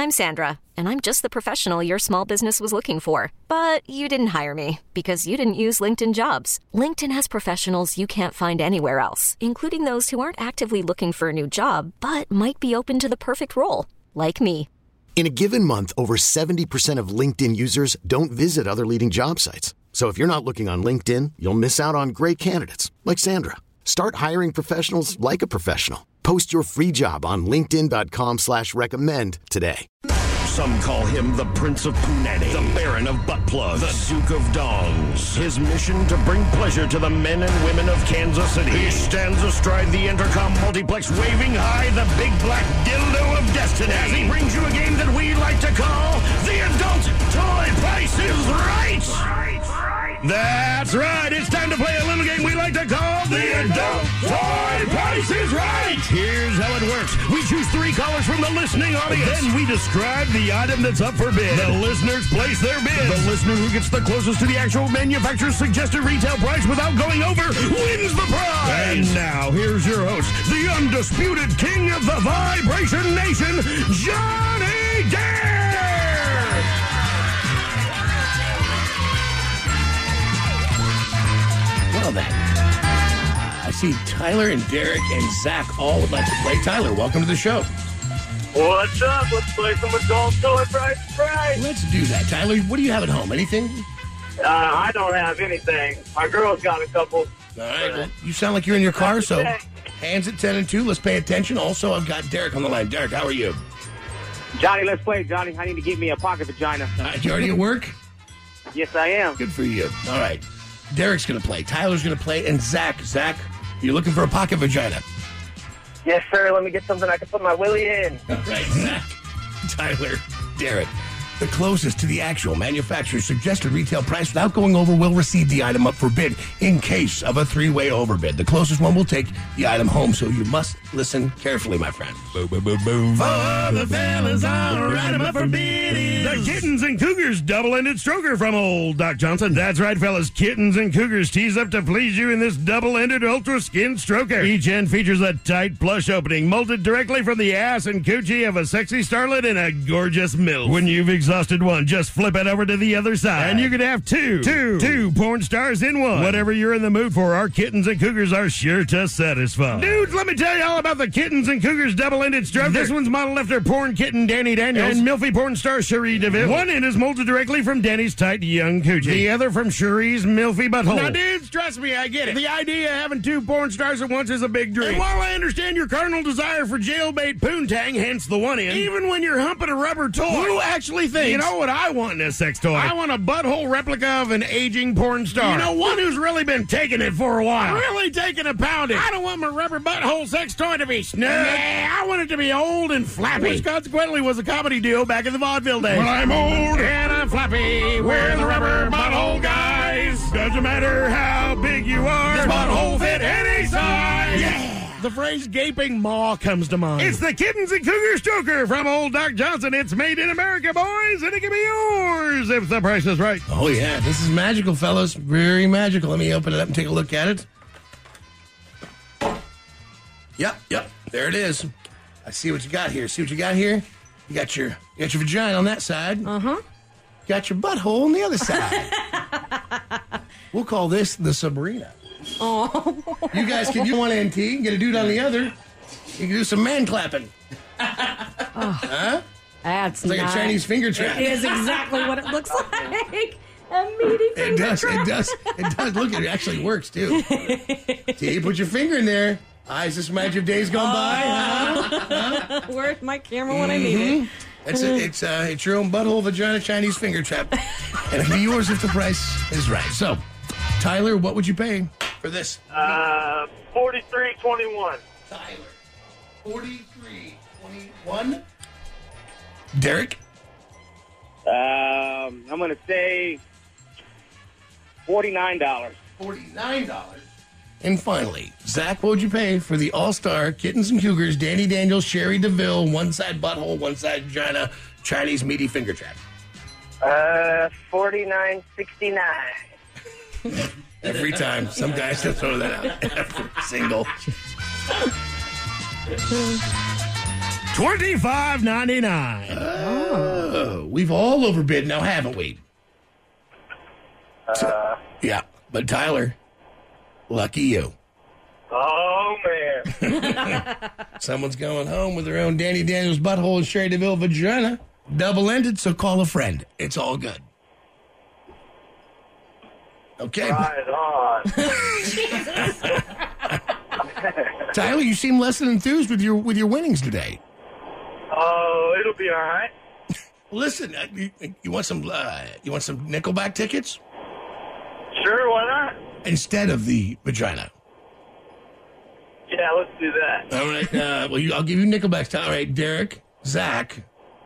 I'm Sandra, and I'm just the professional your small business was looking for. But you didn't hire me because you didn't use LinkedIn Jobs. LinkedIn has professionals you can't find anywhere else, including those who aren't actively looking for a new job, but might be open to the perfect role, like me. In a given month, over 70% of LinkedIn users don't visit other leading job sites. So if you're not looking on LinkedIn, you'll miss out on great candidates like Sandra. Start hiring professionals like a professional. Post your free job on linkedin.com/recommend today. Some call him the Prince of Punani, the Baron of Butt Plugs, the Duke of Dongs. His mission to bring pleasure to the men and women of Kansas City. He stands astride the Intercom multiplex, waving high the big black dildo of destiny. As he brings you a game that we like to call the Adult Toy Price is Right. That's right. It's time to play a little game we like to call the Adult Toy Price is Right. Here's how it works. We choose 3 callers from the listening audience. Then we describe the item that's up for bid. The listeners place their bid. The listener who gets the closest to the actual manufacturer's suggested retail price without going over wins the prize. And now, here's your host, the undisputed king of the Vibration Nation, Johnny Dare! Well then, I see Tyler and Derek and Zach all would like to play. Tyler, welcome to the show. What's up? Let's play some Adult Toy Price is Right. Let's do that. Tyler, what do you have at home? Anything? I don't have anything. My girl's got a couple. All right, well, you sound like you're in your car, so hands at 10 and 2. Let's pay attention. Also, I've got Derek on the line. Derek, how are you? Johnny, let's play. Johnny, I need to get me a pocket vagina. All right, you already at work? Yes, I am. Good for you. All right. Derek's going to play. Tyler's going to play. And Zach, you're looking for a pocket vagina. Yes, sir. Let me get something I can put my willy in. All right, Zach, Tyler, Derek. The closest to the actual manufacturer's suggested retail price without going over will receive the item up for bid in case of a 3-way overbid. The closest one will take the item home, so you must listen carefully, my friend. Boom, boom, boom, boom. For the fellas, all right, I'm up for bidding. The Kittens and Cougars double-ended stroker from old Doc Johnson. That's right, fellas. Kittens and Cougars tease up to please you in this double-ended ultra-skin stroker. Each end features a tight plush opening molded directly from the ass and coochie of a sexy starlet in a gorgeous MILF. When you've exhausted one, just flip it over to the other side. And you can have two porn stars in one. Whatever you're in the mood for, our Kittens and Cougars are sure to satisfy. Dudes, let me tell you all about the Kittens and Cougars double-ended stroker. This one's modeled after porn kitten Danny Daniels and milfy porn star Cherie DeVille. One end is molded directly from Danny's tight young coochie. The other from Cherie's milfy butthole. Now, dudes, trust me, I get it. The idea of having 2 porn stars at once is a big dream. And while I understand your carnal desire for jailbait poontang, hence the one end, even when you're humping a rubber toy, who actually thinks, you know what I want in a sex toy? I want a butthole replica of an aging porn star. You know, one who's really been taking it for a while. Really taking a pounding. I don't want my rubber butthole sex toy to be snug. Yeah, I want it to be old and flappy. Which consequently was a comedy deal back in the vaudeville days. Well, I'm old and I'm flappy. We're the rubber butthole guys. Doesn't matter how big you are. This butthole fit any size. Yeah. The phrase gaping maw comes to mind. It's the Kittens and Cougar Stroker from old Doc Johnson. It's made in America, boys, and it can be yours if the price is right. Oh, yeah. This is magical, fellas. Very magical. Let me open it up and take a look at it. Yep. There it is. I see what you got here. You got your vagina on that side. Uh-huh. Got your butthole on the other side. We'll call this the Sabrina. Oh. You guys can do one end T, get a dude on the other. You can do some man clapping. Huh? That's it's like nice. A Chinese finger trap. It is exactly what it looks like. A meaty finger trap. It does. Look, it actually works, too. T, put your finger in there. Is this magic days gone by? Huh? Where's my camera when I need it? It's your own butthole, vagina, Chinese finger trap. And it'll be yours if the price is right. So, Tyler, what would you pay for this? $43.21. Tyler, $43.21. Derek? I'm going to say $49. $49. And finally, Zach, what would you pay for the all-star Kittens and Cougars, Danny Daniels, Cherie DeVille, one side butthole, one side vagina, Chinese meaty finger trap? $49.69. Every time. Some guys just throw that out. Every single $25.99. We've all overbid now, haven't we? Yeah, but Tyler, lucky you. Oh, man. Someone's going home with their own Danny Daniels butthole and Sherry DeVille vagina. Double-ended, so call a friend. It's all good. Okay. Right on. Tyler, you seem less than enthused with your winnings today. Oh, it'll be all right. Listen, you want some Nickelback tickets Sure, why not? instead of the vagina? Yeah, let's do that. All right. I'll give you Nickelback. All right, Derek, Zach.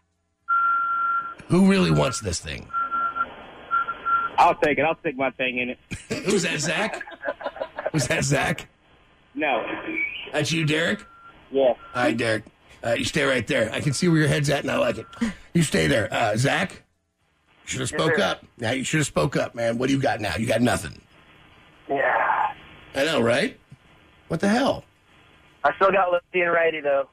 Who really wants this thing? I'll take it. I'll stick my thing in it. Who's that, Zach? Was that Zach? No. That's you, Derek? Yeah. All right, Derek. You stay right there. I can see where your head's at, and I like it. You stay there. Zach, you should have spoke up. Now, you should have spoke up, man. What do you got now? You got nothing. Yeah. I know, right? What the hell? I still got lefty and righty, though.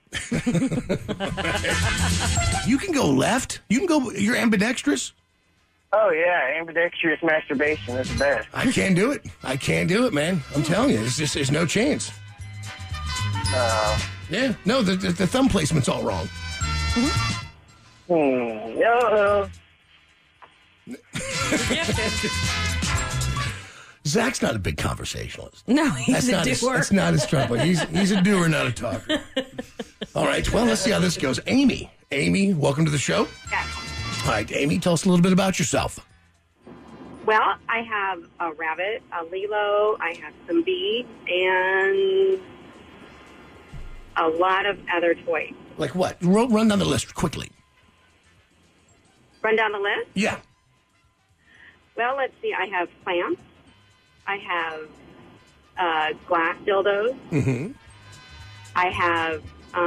You can go left. You can go. You're ambidextrous. Oh, yeah, ambidextrous masturbation is the best. I can't do it. I can't do it, man. I'm telling you, there's no chance. Yeah, no, the thumb placement's all wrong. No. Zach's not a big conversationalist. No, he's a doer. That's not his trouble. He's a doer, not a talker. All right, well, let's see how this goes. Amy, welcome to the show. Yes. All right, Amy, tell us a little bit about yourself. Well, I have a rabbit, a Lilo, I have some beads, and a lot of other toys. Like what? Run down the list quickly. Run down the list? Yeah. Well, let's see. I have plants. I have glass dildos. Mm-hmm. I have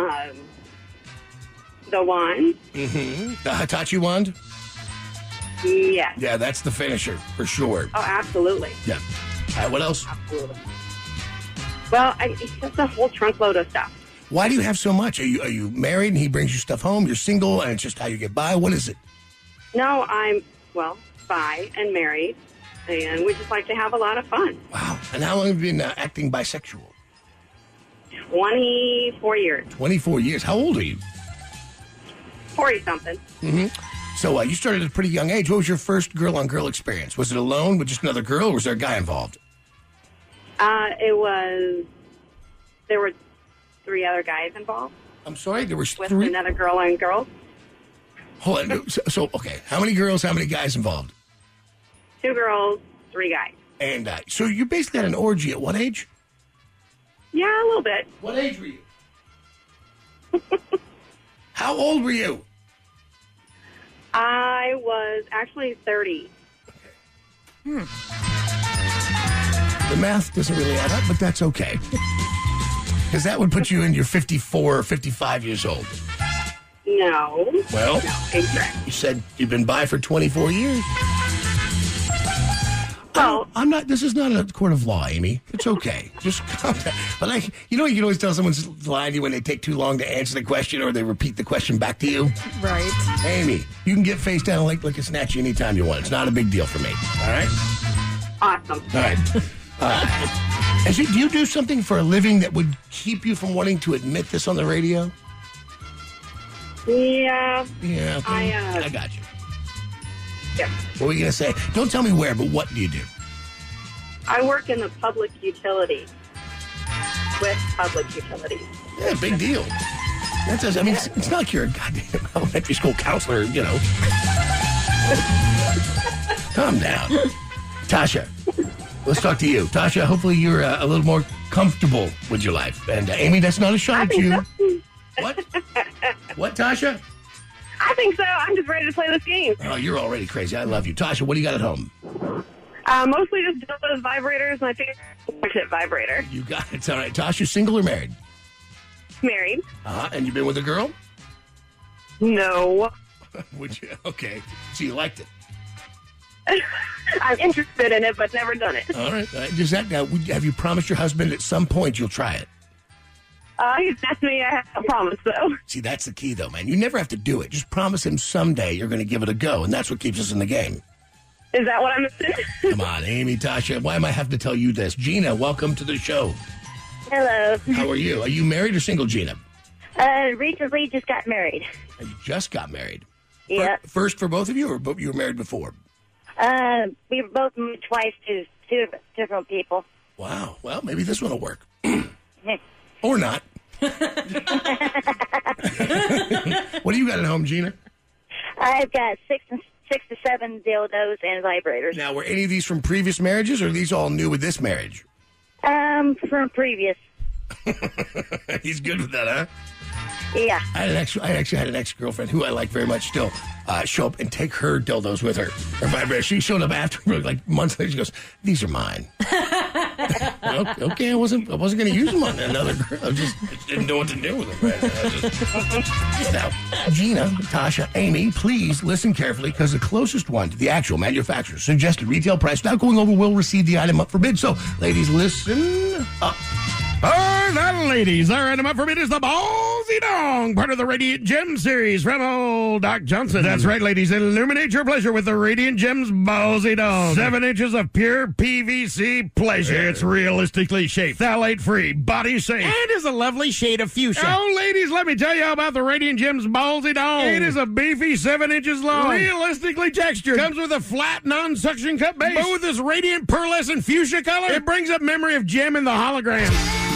the wand. Mm-hmm. The Hitachi wand? Yes. Yeah, that's the finisher, for sure. Oh, absolutely. Yeah. All right, what else? Absolutely. Well, it's just a whole trunk load of stuff. Why do you have so much? Are you married and he brings you stuff home? You're single and it's just how you get by? What is it? No, I'm, bi and married, and we just like to have a lot of fun. Wow. And how long have you been acting bisexual? 24 years. 24 years. How old are you? 40-something. Mm-hmm. So you started at a pretty young age. What was your first girl-on-girl experience? Was it alone with just another girl, or was there a guy involved? There were 3 other guys involved. I'm sorry? There were with 3? Another girl and girl. Hold on. So, okay. How many girls, how many guys involved? 2 girls, 3 guys. And so you basically had an orgy at what age? Yeah, a little bit. What age were you? How old were you? I was actually 30. The math doesn't really add up, but that's okay. Because that would put you in your 54 or 55 years old. No. Well, No, incorrect. you said you've been bi for 24 years. Well, I'm not. This is not a court of law, Amy. It's okay. Just calm down. But you know, you can always tell someone's lying to you when they take too long to answer the question or they repeat the question back to you. Right. Amy, you can get face down like a snatch anytime you want. It's not a big deal for me. All right. awesome. All right. Do you do something for a living that would keep you from wanting to admit this on the radio? Yeah. Yeah. Okay. I got you. Yeah. What were you going to say? Don't tell me where, but what do you do? I work in the public utilities. With public utilities. Yeah, big deal. That does. I mean, it's not like you're a goddamn elementary school counselor, you know. Calm down. Tasha, let's talk to you. Tasha, hopefully you're a little more comfortable with your life. And Amy, that's not a shot at you. What? What, Tasha? I think so. I'm just ready to play this game. Oh, you're already crazy. I love you. Tasha, what do you got at home? Mostly just dildos, vibrators, my favorite tip vibrator. You got it. It's all right. Tasha, single or married? Married. And you've been with a girl? No. Would you? Okay. So you liked it. I'm interested in it, but never done it. All right. Does that now? Have you promised your husband at some point you'll try it? He's asked me. I have a promise, though. See, that's the key, though, man. You never have to do it. Just promise him someday you're going to give it a go, and that's what keeps us in the game. Is that what I'm missing? Come on, Amy, Tasha. Why am I having to tell you this? Gina, welcome to the show. Hello. How are you? Are you married or single, Gina? Recently just got married. You just got married? Yeah. First for both of you, or you were married before? We were both moved twice to two different people. Wow. Well, maybe this one will work. Or not. What do you got at home, Gina? I've got six to seven dildos and vibrators. Now, were any of these from previous marriages, or are these all new with this marriage? From previous. He's good with that, huh? Yeah. I actually had an ex-girlfriend who I like very much still show up and take her dildos with her. Or vibrators. She showed up after, like months later. She goes, "These are mine." Okay, I wasn't going to use them on another girl. I just didn't know what to do with them. Right? Now, Gina, Tasha, Amy, please listen carefully, because the closest one to the actual manufacturer's suggested retail price without going over will receive the item up for bid. So, ladies, listen up. All right, ladies, our item up for bid is the Ballsy Dong, part of the Radiant Gem series from old Doc Johnson. That's right, ladies. Illuminate your pleasure with the Radiant Gems Ballsy Dong. 7 inches of pure PVC pleasure. It's realistically shaped, phthalate-free, body safe, and is a lovely shade of fuchsia. Oh, ladies, let me tell you about the Radiant Gems Ballsy Dong. It is a beefy 7 inches long, realistically textured. Comes with a flat, non-suction cup base, but with this radiant pearlescent fuchsia color, it brings up memory of Gem and the hologram.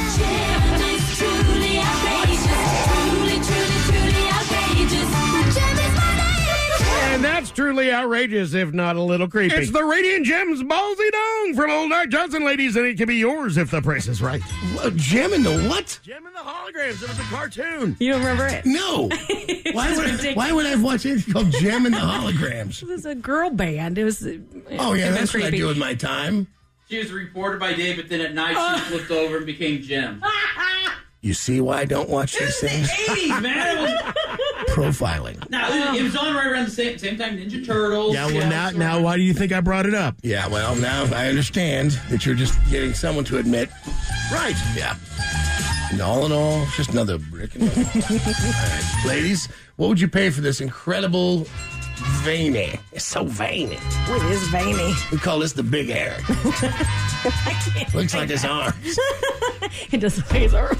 And that's truly outrageous, if not a little creepy. It's the Radiant Gems Ballsy Dong from old Doc Johnson, ladies, and it can be yours if the price is right. Gem and the what? Gem and the Holograms. It was a cartoon. You don't remember it? No. Why would I watch it called Gem and the Holograms? It was a girl band. It was. Oh, yeah, that's what I do with my time. She was a reporter by day, but then at night she flipped over and became Gem. You see why I don't watch these things? 80s, man. It was profiling. Now, it was on right around the same time Ninja Turtles. Yeah, well, now why do you think I brought it up? Yeah, well, now I understand that you're just getting someone to admit. Right. Yeah. And all in all, it's just another brick in the wall. All right. Ladies, what would you pay for this incredible veiny? It's so veiny. It is veiny. We call this the Big Eric. Looks like his arms. It does look like his arms.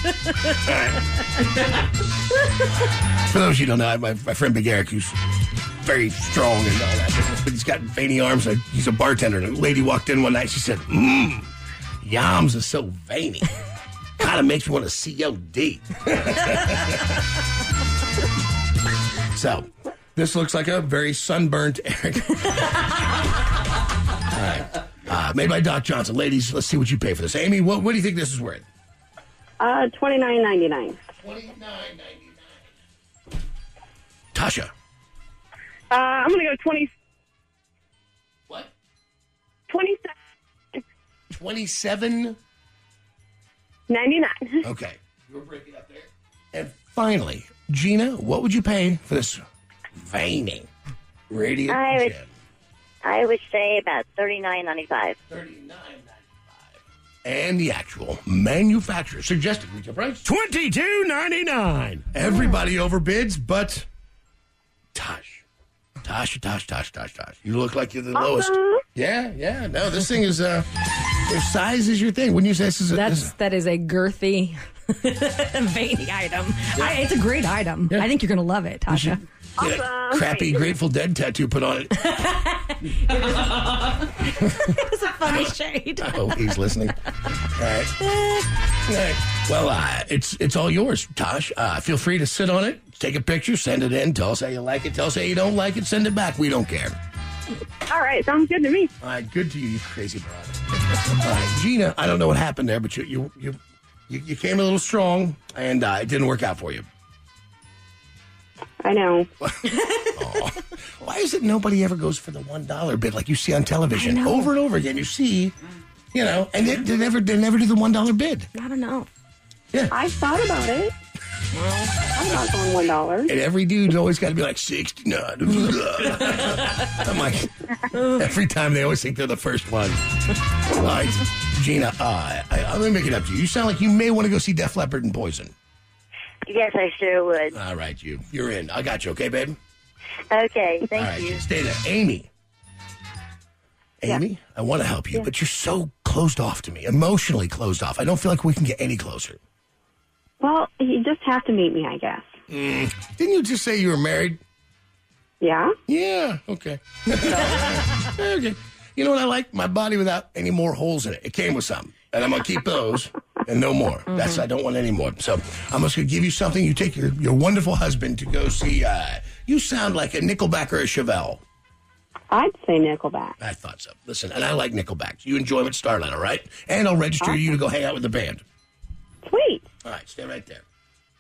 For those of you who don't know, my friend Big Eric, who's very strong and all that, but he's got veiny arms. He's a bartender, and a lady walked in one night. She said, "Yams are so veiny. Kind of makes me want to COD." So, this looks like a very sunburnt Eric. All right. Made by Doc Johnson. Ladies, let's see what you pay for this. Amy, what do you think this is worth? $29.99. $29.99. Tasha. I'm going to go 20. What? 27. 27. 99. Okay. We'll break it up there. And finally, Gina, what would you pay for this veiny Radiant Gem? I would say about $39.95. $39.95. And the actual manufacturer suggested retail price? $22.99. Everybody overbids, but Tosh. You look like you're the lowest. Yeah. No, this thing is, their size is your thing. Wouldn't you say this is that is a girthy, veiny item. Yeah. It's a great item. Yeah. I think you're going to love it, Tasha. Get a crappy Grateful Dead tattoo put on it. It's a funny shade. I hope he's listening. All right. Well, it's all yours, Tosh. Feel free to sit on it, take a picture, send it in, tell us how you like it, tell us how you don't like it, send it back. We don't care. All right, sounds good to me. All right, good to you crazy broad. All right, Gina, I don't know what happened there, but you came a little strong, and it didn't work out for you. I know. Why is it nobody ever goes for the $1 bid like you see on television over and over again? You see, and they never do the $1 bid. I don't know. Yeah, I thought about it. I'm not going $1. And every dude's always got to be like 69. I'm like, every time they always think they're the first one. All right, Gina, I'm going to make it up to you. You sound like you may want to go see Def Leppard and Poison. Yes, I sure would. All right, you're in. I got you, okay, babe? Okay, thank All right, you. stay there. Amy, Yeah. I want to help you, but you're so closed off to me, emotionally closed off. I don't feel like we can get any closer. Well, you just have to meet me, I guess. Didn't you just say you were married? Yeah? Yeah, okay. Okay. You know what I like? My body without any more holes in it. It came with some. And I'm going to keep those and no more. I don't want any more. So I'm just going to give you something. You take your wonderful husband to go see, you sound like a Nickelback or a Chevelle. I'd say Nickelback. I thought so. Listen, and I like Nickelback. You enjoy them at Starlight, all right? And I'll register you to go hang out with the band. Sweet. All right, stay right there.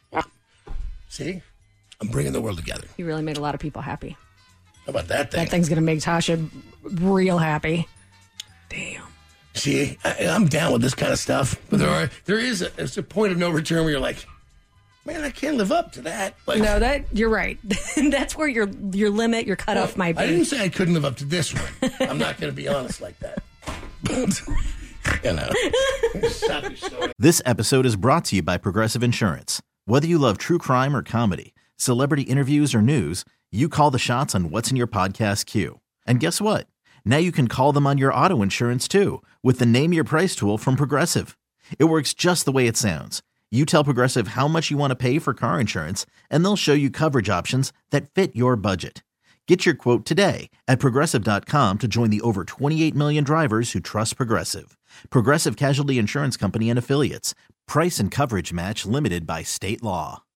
See? I'm bringing the world together. You really made a lot of people happy. How about that thing? That thing's going to make Tasha real happy. Damn. See, I'm down with this kind of stuff, but there's a point of no return where you're like, man, I can't live up to that. Like, No, you're right. That's where your limit, your cutoff might be. I didn't say I couldn't live up to this one. I'm not going to be honest like that. But, you know. Stop your story. This episode is brought to you by Progressive Insurance. Whether you love true crime or comedy, celebrity interviews or news, you call the shots on what's in your podcast queue. And guess what? Now you can call them on your auto insurance too with the Name Your Price tool from Progressive. It works just the way it sounds. You tell Progressive how much you want to pay for car insurance, and they'll show you coverage options that fit your budget. Get your quote today at Progressive.com to join the over 28 million drivers who trust Progressive. Progressive Casualty Insurance Company and Affiliates. Price and coverage match limited by state law.